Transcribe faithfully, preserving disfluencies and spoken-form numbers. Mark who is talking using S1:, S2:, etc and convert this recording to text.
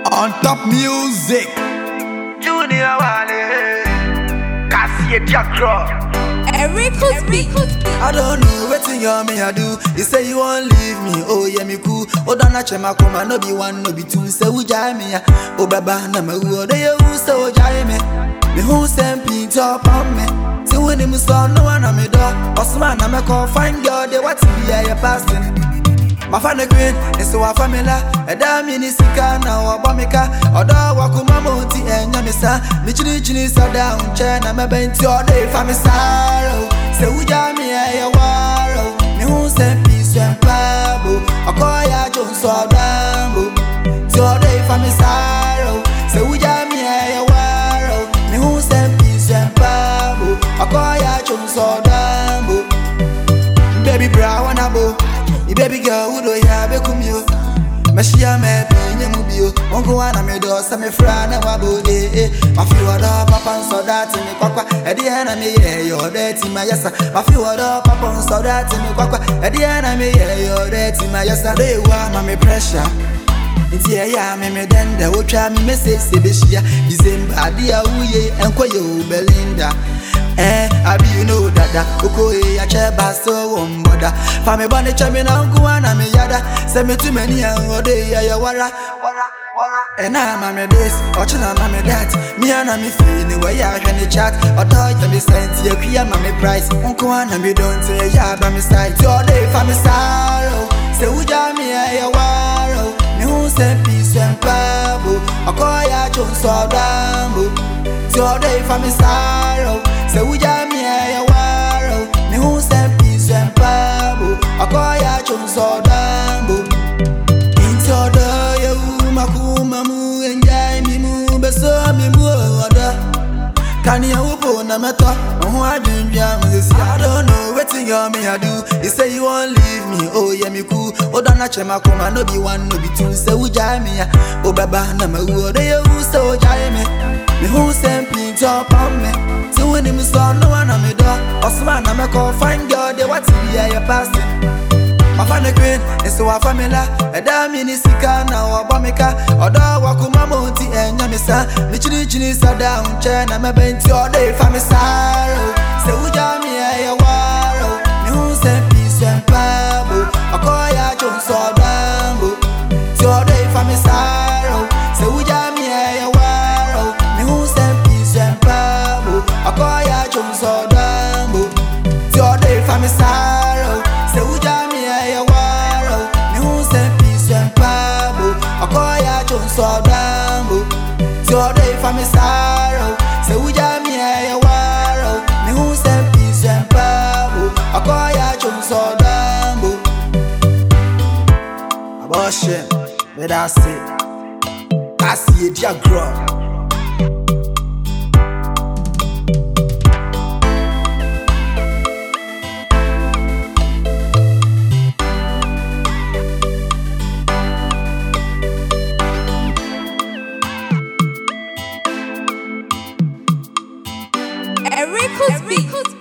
S1: On top music.
S2: Junior Wale, Cassie Diacro.
S3: Eric Cosby.
S4: I don't know what thing you me I do. You say you won't leave me, oh yeah me cool. Oh don't let my come no be one, no be two. Say who jai me, oh baba na me who they who say who jai me. Me who send Peter up on me. See when him saw no one on me door. Osman na me call find girl they what to be a passing. My family green, it's so a family. A damn in his car now, a bomika, or dog wakuma monty and yamisa. Michini chini sat down, China, my bent your day for me sorrow. Say, would ya me a warrow? Me who send peace and pabo, a coya Jones or Dambo. Your day for me sorrow. Say, would ya me a warrow? Me who send peace and pabo, a coya Jones or Dambo. Baby brown and abo. Baby girl, who do you have a cumio? Mashia me penye mubio. Ongo wana me do sa me fra na wabode. Ma fi wada papa so that me kwakwa. E di na me ye yo dirty my yesa. Ma fi wada papa so that me kwakwa. E di na me ye yo dirty my yesa. They wa ma me pressure. Inti ya me me denda wo twa me message se be shia. December adia uye enko ye Belinda. Eh, I be you know dada. Oko e ya cheba so womboda. Fa me bone chame na nku ana me yada. Se me too many an ode ya ya wara wara wara. Eh na ma me this, ochina ma me that. Me ana me feel we ya hwe ni chat. Odo ya me sent ya kwia ma me price. Nku ana me don't say ya ba me side. Your day fa me sorrow. Se uja me ya waro. Me who send peace and pabo. Akoya chonso dambo. Your day for me sorrow. Say we jam me a warrow. Me who send peace and pabo. I call ya chonso dambo. Into the you makuma mu enjay me mu beso me mu oda. Can you open a matter? Oh I dream jam this. I don't know what thing you me I do. You say you won't leave me. Oh yeah me cool. Oh don't let my come no be one no be two. Say we jam me. Oh baba na me who they who so jam me. Me who send Peter up on me. So when him saw no one on me door. Osman na me call find girl they what to be a passing. My family green, it's so a family. A damn in his car now, a bomika. Or dog wakuma monty and yamisa. Michini chini sat down, China, my bent your day for me sorrow. Say, would ya me a warrow? Me who send peace and pabo. A coya Jones or Dambo. Your day for me sorrow. Say, would ya me a warrow? Me who send peace and pabo. A coya Jones or Dambo. Your day for me sorrow. Say, would ya me a warrow? Me who send peace and pabo. A coya Jones or Dambo. Your day for me sorrow. Say, would ya me a warrow? Me who send peace and pabo. A coya Jones or Dambo. Abortion, but that's it. I see it, ya grow.
S3: Eric Cosby.